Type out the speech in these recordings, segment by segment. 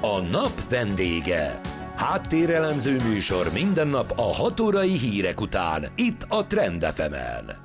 A nap vendége. Háttérelemző műsor minden nap a 6 órai hírek után, itt a Trend FM-en.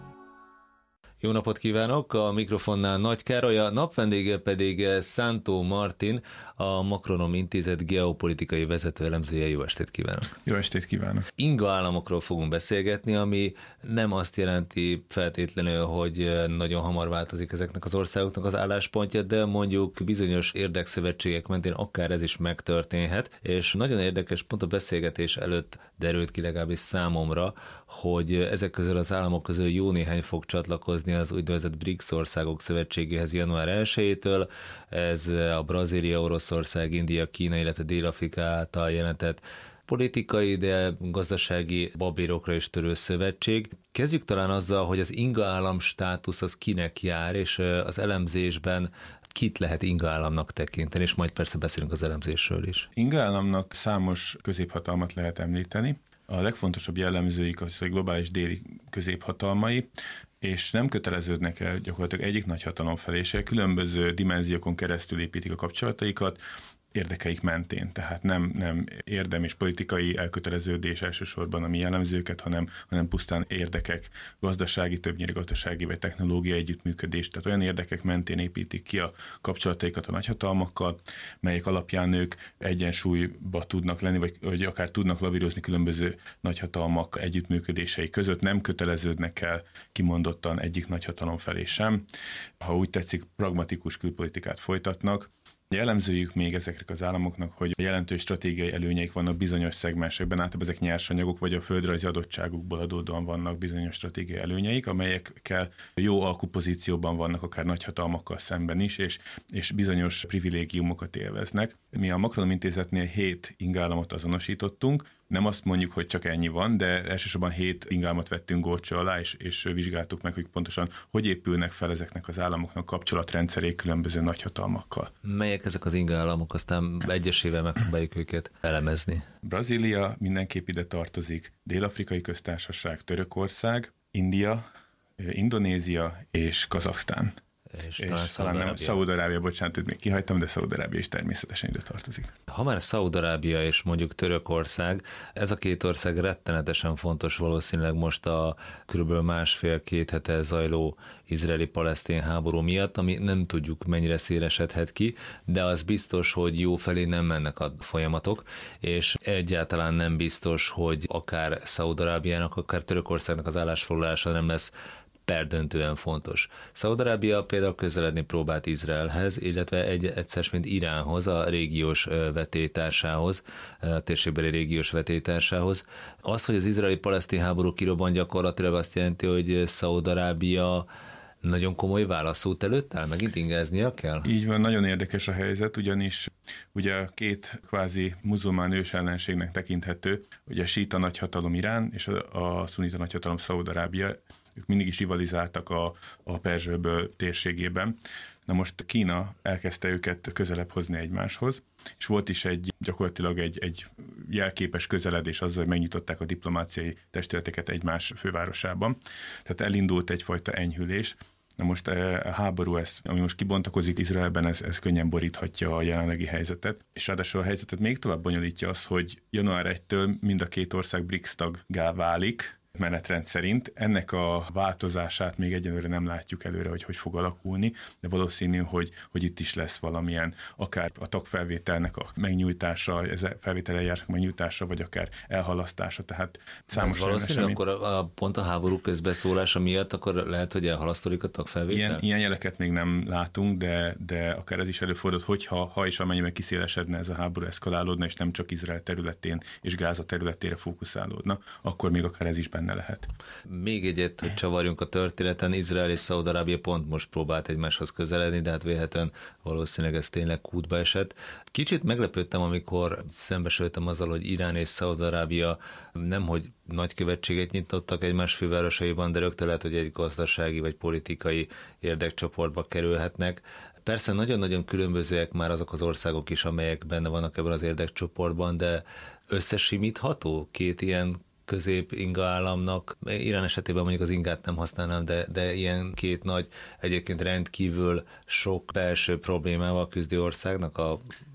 Jó napot kívánok! A mikrofonnál Nagy Károly, a napvendége pedig Szántó Martin, a Makronom Intézet geopolitikai vezetőelemzője. Jó estét kívánok! Jó estét kívánok! Inga államokról fogunk beszélgetni, ami nem azt jelenti feltétlenül, hogy nagyon hamar változik ezeknek az országoknak az álláspontja, de mondjuk bizonyos érdekszövetségek mentén akár ez is megtörténhet, és nagyon érdekes, pont a beszélgetés előtt derült ki legalábbis számomra, hogy ezek közül az államok közül jó néhány fog csatlakozni az úgynevezett BRICS országok szövetségéhez január 1-től. Ez a Brazília, Oroszország, India, Kína, illetve Dél-Afrika által jelentett politikai, de gazdasági babérokra is törő szövetség. Kezdjük talán azzal, hogy az Inga állam státusz az kinek jár, és az elemzésben kit lehet Inga államnak tekinteni, és majd persze beszélünk az elemzésről is. Inga államnak számos középhatalmat lehet említeni. A legfontosabb jellemzőik az, hogy globális déli középhatalmai, és nem köteleződnek el gyakorlatilag egyik nagyhatalom felé, és különböző dimenziókon keresztül építik a kapcsolataikat, érdekeik mentén. Tehát nem érdem és politikai elköteleződés elsősorban, ami jellemző őket, hanem pusztán érdekek, gazdasági, többnyire gazdasági vagy technológiai együttműködés. Tehát olyan érdekek mentén építik ki a kapcsolataikat a nagyhatalmakkal, melyek alapján ők egyensúlyba tudnak lenni, vagy akár tudnak lavírozni különböző nagyhatalmak együttműködései között. Nem köteleződnek el kimondottan egyik nagyhatalom felé sem. Ha úgy tetszik, pragmatikus külpolitikát folytatnak. Jellemzőjük még ezeknek az államoknak, hogy jelentős stratégiai előnyeik vannak bizonyos szegmensekben, általában ezek nyersanyagok, vagy a földrajzi adottságukból adódóan vannak bizonyos stratégiai előnyeik, amelyekkel jó alkupozícióban vannak akár nagyhatalmakkal szemben is, és bizonyos privilégiumokat élveznek. Mi a Makronom Intézetnél 7 ingállamot azonosítottunk, nem azt mondjuk, hogy csak ennyi van, de elsősorban 7 ingállamot vettünk górcső alá, és vizsgáltuk meg, hogy pontosan hogy épülnek fel ezeknek az államoknak kapcsolatrendszerék különböző nagyhatalmakkal. Melyek ezek az ingállamok, aztán egyesével megpróbáljuk őket elemezni? Brazília mindenképp ide tartozik, Dél-Afrikai Köztársaság, Törökország, India, Indonézia és Kazaksztán. És talán nem Szaúd-Arábia, bocsánat, még kihagytam, de Szaúd-Arábia is természetesen ide tartozik. Ha már Szaúd-Arábia és mondjuk Törökország, ez a két ország rettenetesen fontos valószínűleg most a körülbelül másfél-két hete zajló izraeli-palesztin háború miatt, ami nem tudjuk mennyire szélesedhet ki, de az biztos, hogy jó felé nem mennek a folyamatok, és egyáltalán nem biztos, hogy akár Szaúd-Arábiának, akár Törökországnak az állásfoglalása nem lesz perdöntően fontos. Szaúd-Arábia például közeledni próbált Izraelhez, illetve egyszer mint Iránhoz, a régiós vetétársához, a térségbeli régiós vetétársához. Az, hogy az izraeli-palesztin háború kirobban, gyakorlatilag azt jelenti, hogy Szaúd-Arábia nagyon komoly válaszút előtt áll, megint ingáznia kell? Így van, nagyon érdekes a helyzet, ugyanis ugye a két kvázi muzulmán ősellenségnek tekinthető, ugye a síta nagyhatalom Irán és a szunita nagyhatalom Szaúd-Arábia, ők mindig is rivalizáltak a Perzsőből térségében. Na most Kína elkezdte őket közelebb hozni egymáshoz, és volt is gyakorlatilag egy jelképes közeledés azzal, hogy megnyitották a diplomáciai testületeket egymás fővárosában. Tehát elindult egyfajta enyhülés. Na most a háború, ami most kibontakozik Izraelben, ez könnyen boríthatja a jelenlegi helyzetet, és ráadásul a helyzetet még tovább bonyolítja az, hogy január 1-től mind a két ország BRICS taggá válik, menetrend szerint. Ennek a változását még egyenlőre nem látjuk előre, hogy fog alakulni, de valószínű, hogy itt is lesz valamilyen, akár a tagfelvételnek a megnyújtása, ez a felvételeljárásnak megnyújtása, vagy akár elhalasztása, tehát számos valószínű, akkor pont a háború közbeszólása miatt akkor lehet, hogy elhalasztodik a tagfelvétel? Ilyen jeleket még nem látunk, de akár ez is előfordult, hogyha és amennyiben kiszélesedne ez a háború, eszkalálódna, és nem csak Izrael területén és Gáza területére fókuszálódna, akkor még akár ez is benne lehet. Még egyet, hogy csavarjunk a történeten, Izrael és Szaúd-Arábia pont most próbált egymáshoz közeledni, de hát véletlenül valószínűleg ez tényleg kútba esett. Kicsit meglepődtem, amikor szembesültem azzal, hogy Irán és Szaúd-Arábia nemhogy nagykövetséget nyitottak egymás fővárosaiban, de rögtön lehet, hogy egy gazdasági vagy politikai érdekcsoportba kerülhetnek. Persze nagyon-nagyon különbözőek már azok az országok is, amelyek benne vannak ebben az érdekcsoportban, de összesimítható két ilyen közép-inga államnak. Irán esetében mondjuk az ingát nem használnám, de ilyen két nagy, egyébként rendkívül sok belső problémával küzdő országnak a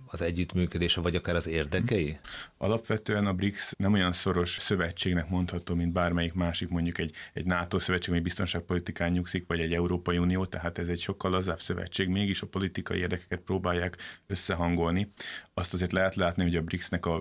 az együttműködése, vagy akár az érdekei? Alapvetően a BRICS nem olyan szoros szövetségnek mondható, mint bármelyik másik, mondjuk egy NATO szövetség, ami biztonságpolitikán nyugszik, vagy egy Európai Unió, tehát ez egy sokkal lazább szövetség, mégis a politikai érdekeket próbálják összehangolni. Azt azért lehet látni, hogy a BRICS-nek a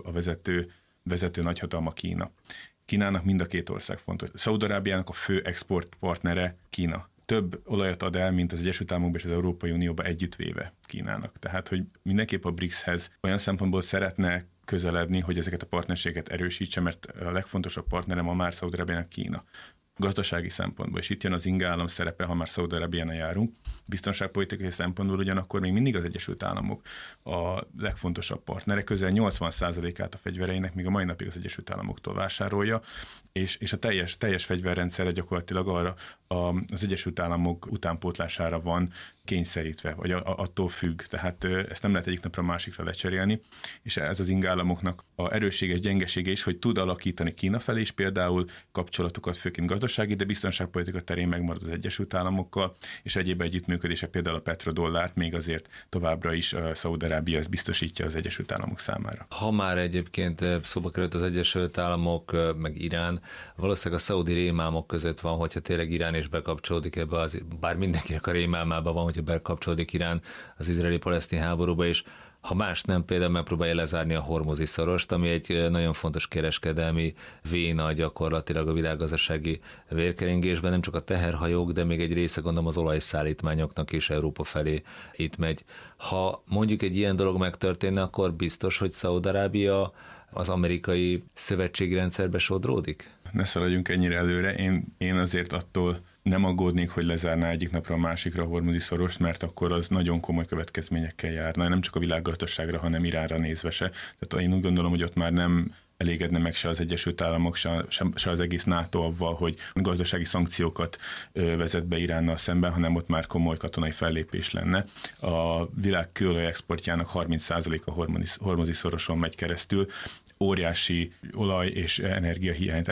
vezető nagyhatalma Kína. Kínának mind a két ország fontos. Szaúd-Arábiának a fő exportpartnere Kína. Több olajat ad el, mint az Egyesült Államokba és az Európai Unióba együttvéve Kínának. Tehát, hogy mindenképp a BRICS-hez olyan szempontból szeretne közeledni, hogy ezeket a partnerséget erősítse, mert a legfontosabb partnere ma már Szaúd-Arábiának Kína. Gazdasági szempontból, és itt jön az inga állam szerepe, ha már Szaúd-Arábián járunk. Biztonságpolitikai szempontból ugyanakkor még mindig az Egyesült Államok a legfontosabb partnere, közel 80%-át a fegyvereinek még a mai napig az Egyesült Államoktól vásárolja, és a teljes fegyverrendszerre gyakorlatilag arra az Egyesült Államok utánpótlására van kényszerítve, vagy attól függ. Tehát ezt nem lehet egyik napra másikra lecserélni, és ez az inga államoknak a erőssége és gyengesége is, hogy tud alakítani Kína felé is például kapcsolatokat, főként gazdasági, de biztonságpolitika terén megmarad az Egyesült Államokkal, és egyéb együttműködése például a petrodollárt még azért továbbra is Szaúd-Arábia biztosítja az Egyesült Államok számára. Ha már egyébként szóba került az Egyesült Államok, meg Irán, valószínűleg a szaudi rémálmok között van, hogyha tényleg Irán is bekapcsolódik ebbe, bár mindenkinek a rémálmában van, hogyha bekapcsolódik Irán az izraeli-palesztin háborúba, és ha más nem, például megpróbálja lezárni a Hormuzi szorost, ami egy nagyon fontos kereskedelmi véna gyakorlatilag a világgazdasági vérkeringésben, nem csak a teherhajók, de még egy része, gondolom, az olajszállítmányoknak is Európa felé itt megy. Ha mondjuk egy ilyen dolog megtörténne, akkor biztos, hogy Szaúd-Arábia az amerikai szövetségi rendszerbe sodródik? Ne szaladjunk ennyire előre, én azért attól nem aggódnék, hogy lezárná egyik napra a másikra a Hormuzi szorost, mert akkor az nagyon komoly következményekkel járna, nem csak a világgazdaságra, hanem Iránra nézve se. Tehát én úgy gondolom, hogy ott már nem elégedne meg se az Egyesült Államok, se az egész NATO avval, hogy gazdasági szankciókat vezet be Iránnal szemben, hanem ott már komoly katonai fellépés lenne. A világ kőolaj exportjának 30% a Hormuzi szoroson megy keresztül, óriási olaj- és energiahiányt,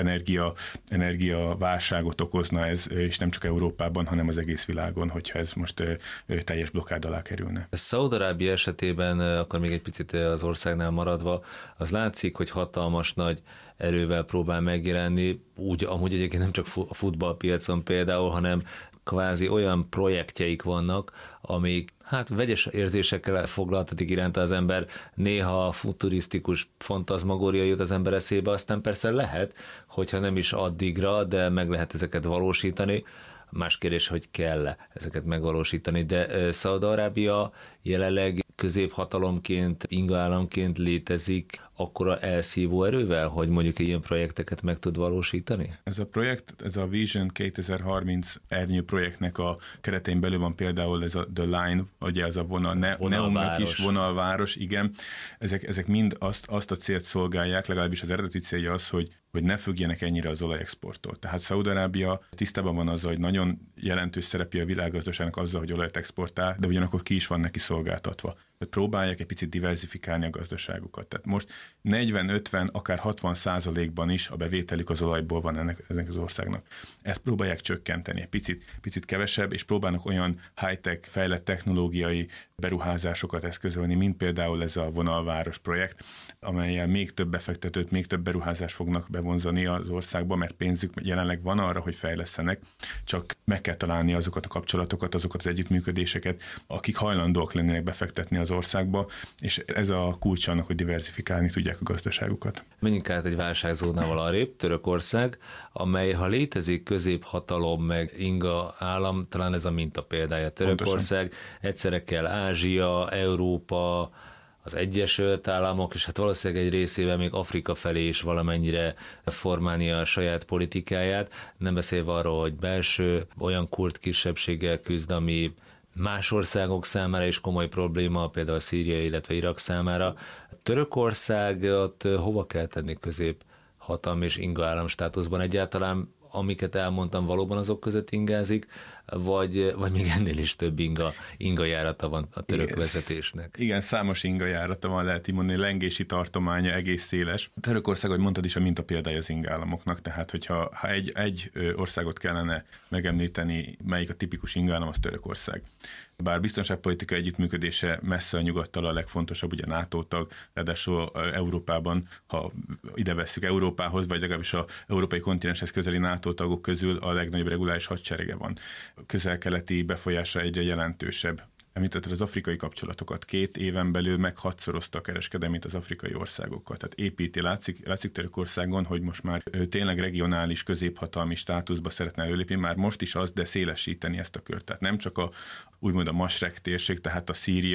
energiaválságot okozna ez, és nem csak Európában, hanem az egész világon, hogyha ez most teljes blokkád alá kerülne. Szaúd-Arábia esetében, akkor még egy picit az országnál maradva, az látszik, hogy hatalmas nagy erővel próbál megjelenni, amúgy egyébként nem csak a futballpiacon például, hanem kvázi olyan projektjeik vannak, amik vegyes érzésekkel foglaltatik iránta az ember, néha futurisztikus fantazmagória jut az ember eszébe, aztán persze lehet, hogyha nem is addigra, de meg lehet ezeket valósítani. Más kérdés, hogy kell ezeket megvalósítani, de Szaúd-Arábia jelenleg középhatalomként, inga államként létezik akkora elszívó erővel, hogy mondjuk ilyen projekteket meg tud valósítani? Ez a projekt, ez a Vision 2030 ernyő projektnek a keretén belül van például ez a The Line, ugye ez a vonalváros. Is vonalváros, igen. Ezek mind azt a célt szolgálják, legalábbis az eredeti célja az, hogy ne függjenek ennyire az olajexporttól. Tehát Szaúd-Arábia tisztában van azzal, hogy nagyon jelentős szerepje a világgazdaságnak azzal, hogy olajat exportál, de ugyanakkor ki is van neki szolgáltatva. Próbálják egy picit diversifikálni a gazdaságukat. Tehát most 40-50, akár 60%-ban is a bevételük az olajból van ennek az országnak. Ezt próbálják csökkenteni, egy picit kevesebb, és próbálnak olyan high-tech, fejlett technológiai beruházásokat eszközölni, mint például ez a vonalváros projekt, amellyel még több befektetőt, még több beruházást fognak bevonzani az országba, mert pénzük jelenleg van arra, hogy fejlesztenek, csak meg kell találni azokat a kapcsolatokat, azokat az együttműködéseket, akik hajlandóak lennének befektetni az országba, és ez a kulcs annak, hogy diversifikálni tudják a gazdaságukat. Menjünk át egy válságzónával arrébb, Törökország, amely, ha létezik középhatalom meg inga állam, talán ez a minta példája. Törökország, pontosan. Egyszerre kell Ázsia, Európa, az Egyesült Államok, és hát valószínűleg egy részével még Afrika felé is valamennyire formálnia a saját politikáját, nem beszélve arról, hogy belső olyan kurd kisebbséggel küzd, ami más országok számára is komoly probléma, például Szíria, illetve Irak számára. Törökországot hova kell tenni középhatalmi és inga állam státuszban egyáltalán, amiket elmondtam, valóban azok között ingázik, vagy még ennél is több inga járata van a török vezetésnek? Igen, számos inga járata van, lehet így mondani, lengési tartománya egész széles. Törökország, ahogy mondtad is, a mintapéldája az ingállamoknak, tehát hogyha egy országot kellene megemlíteni, melyik a tipikus ingállam, az Törökország. Bár biztonságpolitikai együttműködése messze a nyugattal a legfontosabb, ugye NATO tag, ráadásul Európában, ha ide vesszük Európához, vagy legalábbis az európai kontinenshez közeli NATO tagok közül a legnagyobb reguláris hadserege van. Közel-keleti befolyása egyre jelentősebb. Említetted az afrikai kapcsolatokat. 2 éven belül meg 6-szorozta a kereskedelmét az afrikai országokkal. Tehát építi, látszik Törökországon, hogy most már tényleg regionális, középhatalmi státuszba szeretne előlépni, már most is az, de szélesíteni ezt a kört. Tehát nem csak úgymond a Masrek térség, tehát a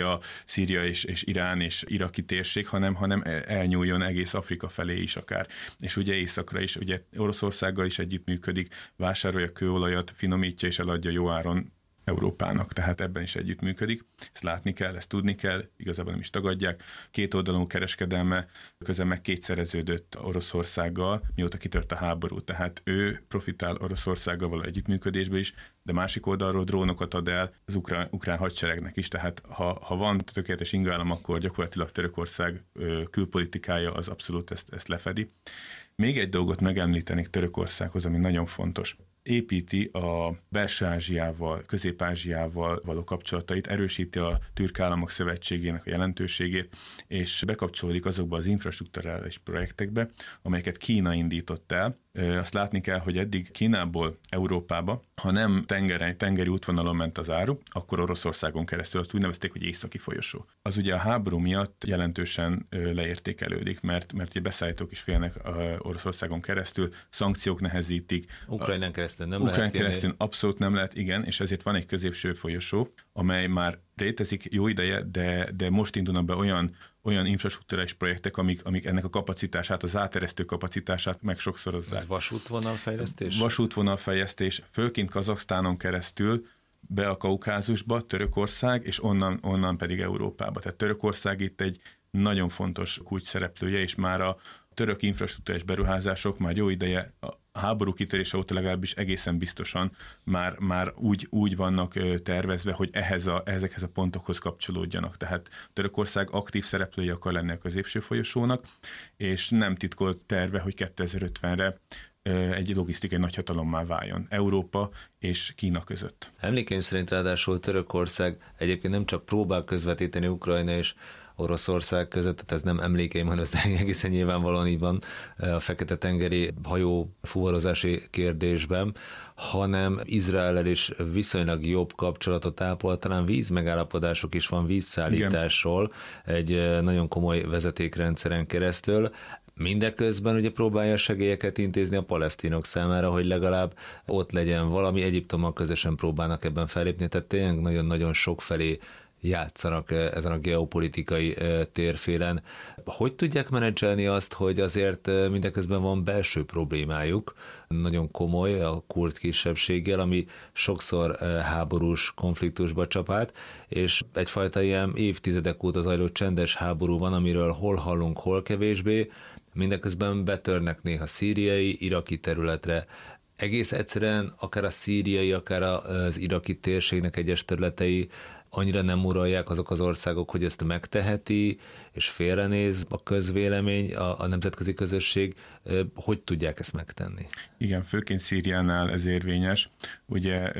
Szíria és Irán és iraki térség, hanem elnyúljon egész Afrika felé is akár. És ugye északra is, ugye Oroszországgal is együttműködik, vásárolja kőolajat, finomítja és eladja jó áron Európának, tehát ebben is együttműködik. Ezt látni kell, ezt tudni kell, igazából nem is tagadják. Kétoldalú kereskedelme közben meg kétszereződött Oroszországgal, mióta kitört a háború, tehát ő profitál Oroszországgal való együttműködésbe is, de másik oldalról drónokat ad el az ukrán hadseregnek is, tehát ha van tökéletes ingállam, akkor gyakorlatilag Törökország külpolitikája az abszolút ezt lefedi. Még egy dolgot megemlítenék Törökországhoz, ami nagyon fontos. Építi a Belső-Ázsiával, Közép-Ázsiával való kapcsolatait, erősíti a Türk Államok Szövetségének a jelentőségét, és bekapcsolódik azokba az infrastrukturális projektekbe, amelyeket Kína indított el. Azt látni kell, hogy eddig Kínából Európába, ha nem tengeri útvonalon ment az áru, akkor Oroszországon keresztül, azt úgy nevezték, hogy északi folyosó. Az ugye a háború miatt jelentősen leértékelődik, mert ugye beszállítók is félnek Oroszországon keresztül, szankciók nehezítik. Ukrajnán keresztül nem Ukrán lehet. keresztül abszolút nem lehet, igen, és ezért van egy középső folyosó, amely már létezik jó ideje, de most indulnak be olyan infrastruktúrális projektek, amik ennek a kapacitását, az áteresztő kapacitását megsokszorozzák. Ez vasútvonalfejlesztés? Vasútvonalfejlesztés, főként Kazahsztánon keresztül be a Kaukázusba, Törökország, és onnan pedig Európába. Tehát Törökország itt egy nagyon fontos kulcs szereplője, és már a török infrastruktúrális beruházások már jó ideje, a háború kitörése óta legalábbis egészen biztosan már úgy vannak tervezve, hogy ezekhez a pontokhoz kapcsolódjanak. Tehát Törökország aktív szereplője akar lenni a középső folyosónak, és nem titkolt terve, hogy 2050-re egy logisztikai nagyhatalommá váljon Európa és Kína között. Emlékeim szerint ráadásul Törökország egyébként nem csak próbál közvetíteni Ukrajna és Oroszország között, tehát ez nem emlékeim, hanem ez egészen nyilvánvalóan így van a Fekete-tengeri hajó fuvarozási kérdésben, hanem Izraellel is viszonylag jobb kapcsolatot ápol, talán vízmegállapodások is van vízszállításról, egy nagyon komoly vezetékrendszeren keresztül. Mindeközben ugye próbálja segélyeket intézni a palesztinok számára, hogy legalább ott legyen valami, Egyiptommal közösen próbálnak ebben fellépni, tehát tényleg nagyon-nagyon sokfelé játszanak ezen a geopolitikai térfélen. Hogy tudják menedzselni azt, hogy azért mindeközben van belső problémájuk, nagyon komoly a kurd kisebbséggel, ami sokszor háborús konfliktusba csap át, és egyfajta ilyen évtizedek óta zajló csendes háború van, amiről hol hallunk, hol kevésbé, mindeközben betörnek néha szíriai, iraki területre. Egész egyszerűen akár a szíriai, akár az iraki térségnek egyes területei annyira nem uralják azok az országok, hogy ezt megteheti, és félrenéz a közvélemény, a nemzetközi közösség. Hogy tudják ezt megtenni? Igen, főként Szíriánál ez érvényes. Ugye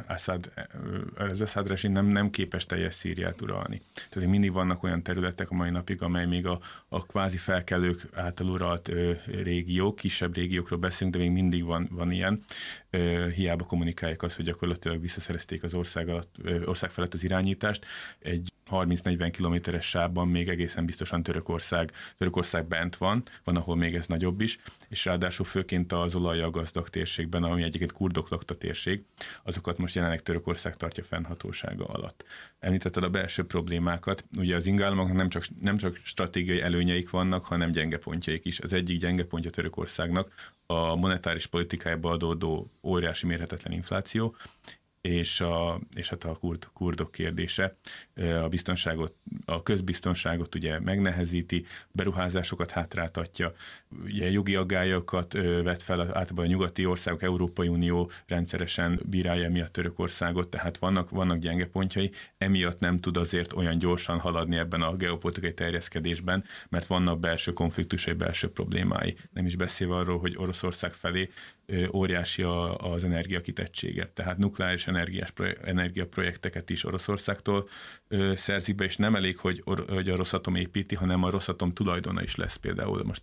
az Assad rezsim nem képes teljes Szíriát uralni. Tehát mindig vannak olyan területek a mai napig, amely még a kvázi felkelők által uralt régiók, kisebb régiókról beszélünk, de még mindig van ilyen. Hiába kommunikálják azt, hogy gyakorlatilag visszaszerezték az ország felett az irányítást. Egy 30-40 kilométeres sávban még egészen biztosan Törökország bent van, ahol még ez nagyobb is, és ráadásul főként az olajjal gazdag térségben, ami egyébként kurdok lakta térség, azokat most jelenleg Törökország tartja fennhatósága alatt. Említetted a belső problémákat, ugye az ingállamoknak nem csak stratégiai előnyeik vannak, hanem gyenge pontjaik is. Az egyik gyenge pontja Törökországnak a monetáris politikájába adódó óriási mérhetetlen infláció, és hát a kurdok kérdése a közbiztonságot ugye megnehezíti, beruházásokat hátráltatja, ugye jogi aggályokat vet fel általában a nyugati országok, Európai Unió rendszeresen bírálja emiatt Törökországot, tehát vannak gyenge pontjai, emiatt nem tud azért olyan gyorsan haladni ebben a geopolitikai terjeszkedésben, mert vannak belső konfliktusai, belső problémái. Nem is beszélve arról, hogy Oroszország felé óriási az energiakitettsége, tehát nukleáris energiaprojekteket is Oroszországtól szerzik be, és nem elég, hogy a Rosatom építi, hanem a Rosatom tulajdona is lesz például most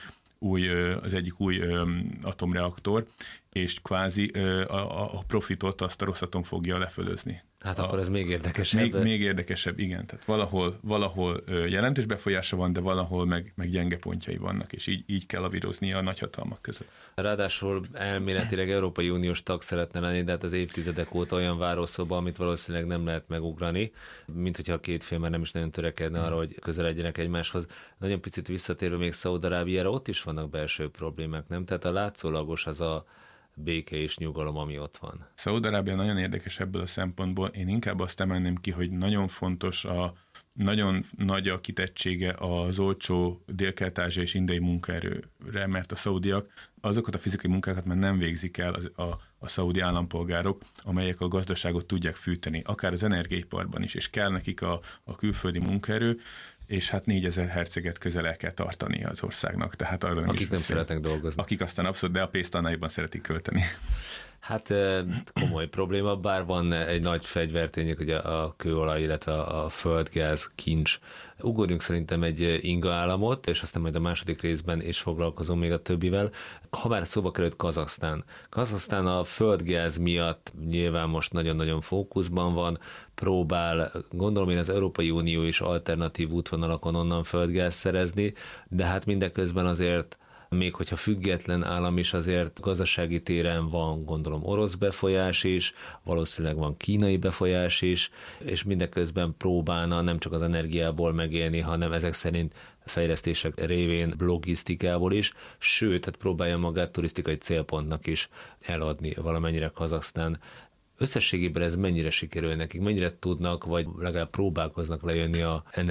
az egyik új atomreaktor, és kvázi a profitot azt a Rosatom fogja lefölözni. Hát akkor ez még érdekesebb. Még érdekesebb, igen. Tehát valahol jelentős befolyása van, de valahol meg gyenge pontjai vannak, és így kell lavíroznia a nagyhatalmak között. Ráadásul elméletileg Európai Uniós tag szeretne lenni, de hát az évtizedek óta olyan várószoba, amit valószínűleg nem lehet megugrani, mint hogyha a két fél már nem is nagyon törekedne arra, hogy közeledjenek egymáshoz. Nagyon picit visszatérve még Szaúd-Arábiára, ott is vannak belső problémák, nem? Tehát a látszólagos az a béke és nyugalom, ami ott van. Szaúd-Arábia nagyon érdekes ebből a szempontból. Én inkább azt emelném ki, hogy nagyon fontos, nagyon nagy a kitettsége az olcsó dél-kelet-ázsiai és indiai munkaerőre, mert a szaudiak azokat a fizikai munkákat már nem végzik el a szaudi állampolgárok, amelyek a gazdaságot tudják fűteni, akár az energiaiparban is, és kell nekik a külföldi munkaerő, és hát 4000 herceget közel el kell tartani az országnak. Tehát arra akik nem szeretnek dolgozni. Akik aztán abszolút, de a pénzt annyiban szeretik költeni. Hát komoly probléma, bár van egy nagy fegyvertények, ugye a kőolaj, illetve a földgáz, kincs. Ugorjunk szerintem egy inga államot, és aztán majd a második részben is foglalkozom még a többivel. Ha már szóba került Kazahsztán. Kazahsztán a földgáz miatt nyilván most nagyon-nagyon fókuszban van, próbál, gondolom én az Európai Unió is alternatív útvonalakon onnan földgáz szerezni, de hát mindeközben azért még hogyha független állam is, azért gazdasági téren van, gondolom, orosz befolyás is, valószínűleg van kínai befolyás is, és mindeközben próbálna nem csak az energiából megélni, hanem ezek szerint fejlesztések révén logisztikából is, sőt, tehát próbálja magát turisztikai célpontnak is eladni valamennyire Kazahsztán. Összességében ez mennyire sikerül nekik, mennyire tudnak, vagy legalább próbálkoznak lejönni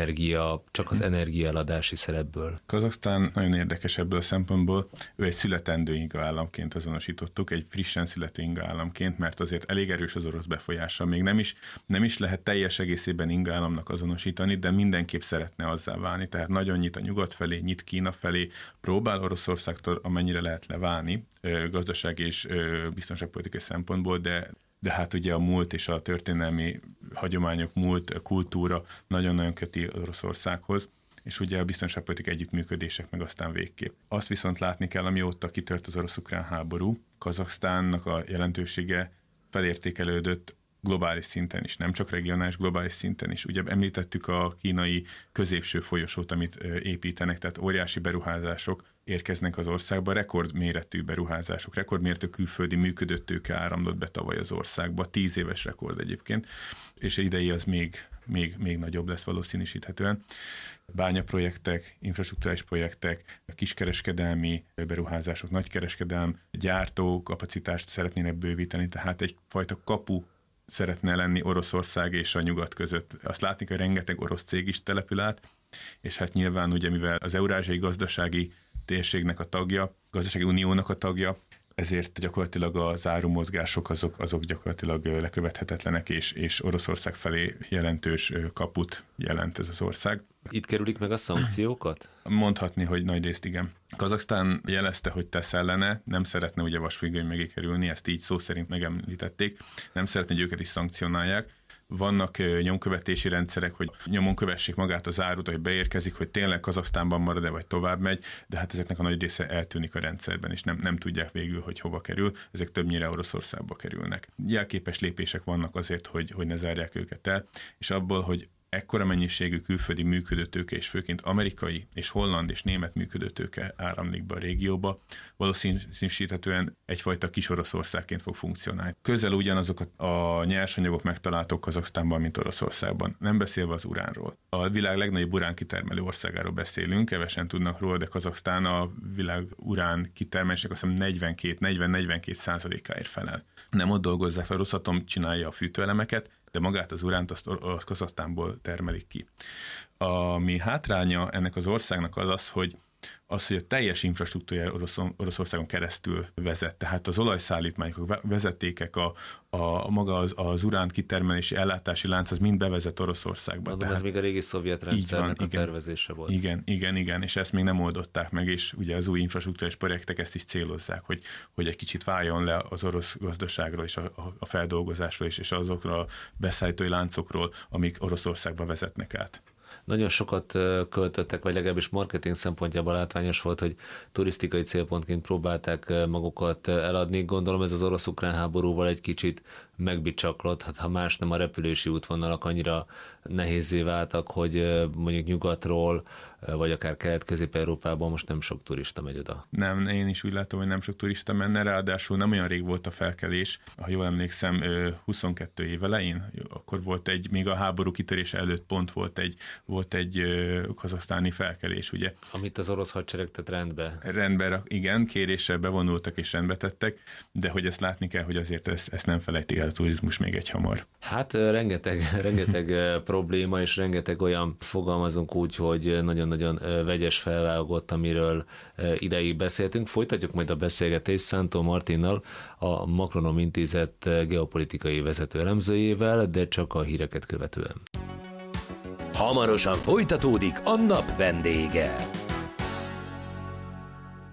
csak az energiaeladási szerepből? Kazahsztán nagyon érdekes ebből a szempontból. Ő egy születendő inga államként azonosítottuk, egy frissen születő inga államként, mert azért elég erős az orosz befolyása. Még nem is lehet teljes egészében inga államnak azonosítani, de mindenképp szeretne azzá válni. Tehát nagyon nyit a nyugat felé, nyit Kína felé, próbál Oroszországtól amennyire lehet leválni gazdasági és biztonságpolitikai szempontból, de hát ugye a múlt és a történelmi hagyományok, a kultúra nagyon-nagyon köti Oroszországhoz, és ugye a biztonságpolitikai együttműködések meg aztán végképp. Azt viszont látni kell, amióta kitört az orosz-ukrán háború, Kazahsztánnak a jelentősége felértékelődött globális szinten is, nem csak regionális, globális szinten is. Ugye említettük a kínai középső folyosót, amit építenek, tehát óriási beruházások érkeznek az országba, rekordméretű beruházások, rekordméretű külföldi működő tőke áramlott be tavaly az országba, 10 éves rekord egyébként, és idei az még nagyobb lesz valószínűsíthetően. Bányaprojektek, infrastruktúrális projektek, kiskereskedelmi beruházások, nagykereskedelmi gyártó kapacitást szeretnének bővíteni, tehát egyfajta kapu szeretne lenni Oroszország és a nyugat között. Azt látni, hogy rengeteg orosz cég is települ át, és hát nyilván ugye, mivel az Eurázsiai Gazdasági Térségnek a tagja, Gazdasági Uniónak a tagja, ezért gyakorlatilag az árumozgások azok gyakorlatilag lekövethetetlenek, és Oroszország felé jelentős kaput jelent ez az ország. Itt kerülik meg a szankciókat? Mondhatni, hogy nagyrészt igen. Kazahsztán jelezte, hogy tesz ellene, nem szeretne ugye vasfüggöny mögé kerülni, ezt így szó szerint megemlítették, nem szeretne, hogy őket is szankcionálják. Vannak nyomkövetési rendszerek, hogy nyomon kövessék magát az árut, hogy beérkezik, hogy tényleg Kazahsztánban marad-e, vagy tovább megy, de hát ezeknek a nagy része eltűnik a rendszerben, és nem tudják végül, hogy hova kerül, ezek többnyire Oroszországba kerülnek. Jelképes lépések vannak azért, hogy ne zárják őket el, és abból, hogy ekkora mennyiségű külföldi működőtőke, és főként amerikai és holland és német működőtőke áramlik be a régióba, valószínűsíthetően egyfajta kis Oroszországként fog funkcionálni. Közel ugyanazok a nyersanyagok megtalálhatók Kazaksztánban, mint Oroszországban. Nem beszélve az uránról. A világ legnagyobb uránkitermelő országáról beszélünk, kevesen tudnak róla, de Kazaksztán a világ urán kitermelésnek azt hiszem 40-42%-áért felel. Nem ott dolgozzák fel, Rosatom csinálja a fűtőelemeket, de magát az uránt azt Kazaksztánból termelik ki. Ami hátránya ennek az országnak az, hogy a teljes infrastruktúrája Oroszországon keresztül vezet. Tehát az olajszállítmányok, a vezetékek, maga az urán kitermelési ellátási lánc, az mind bevezet Oroszországba. Mondom, ez még a régi szovjet rendszernek a tervezése volt. Igen, és ezt még nem oldották meg, és ugye az új infrastruktúrás projektek ezt is célozzák, hogy egy kicsit váljon le az orosz gazdaságról és a feldolgozásról és azokról a beszállítói láncokról, amik Oroszországba vezetnek át. Nagyon sokat költöttek, vagy legalábbis marketing szempontjából látványos volt, hogy turisztikai célpontként próbálták magukat eladni. Gondolom ez az orosz-ukrán háborúval egy kicsit megbicsaklott, ha más nem, a repülési útvonalak annyira nehézzé váltak, hogy mondjuk nyugatról, vagy akár Kelet-Közép-Európában most nem sok turista megy oda. Nem, én is úgy látom, hogy nem sok turista menne, ráadásul nem olyan rég volt a felkelés, ha jól emlékszem, 22 év elején, akkor volt még a háború kitörése előtt pont volt egy kazaksztáni felkelés, ugye. Amit az orosz hadsereg tett rendbe. Rendbe, igen, kéréssel bevonultak és rendbe tettek, de hogy ezt látni kell, hogy azért ezt nem felejtik el a turizmus még egy hamar. Hát rengeteg probléma, és rengeteg olyan, fogalmazunk úgy, hogy nagyon-nagyon vegyes felvágott, amiről ideig beszéltünk. Folytatjuk majd a beszélgetést Szántó Martinnal, a Makronom Intézet geopolitikai vezető elemzőjével, de csak a híreket követően. Hamarosan folytatódik a nap vendége.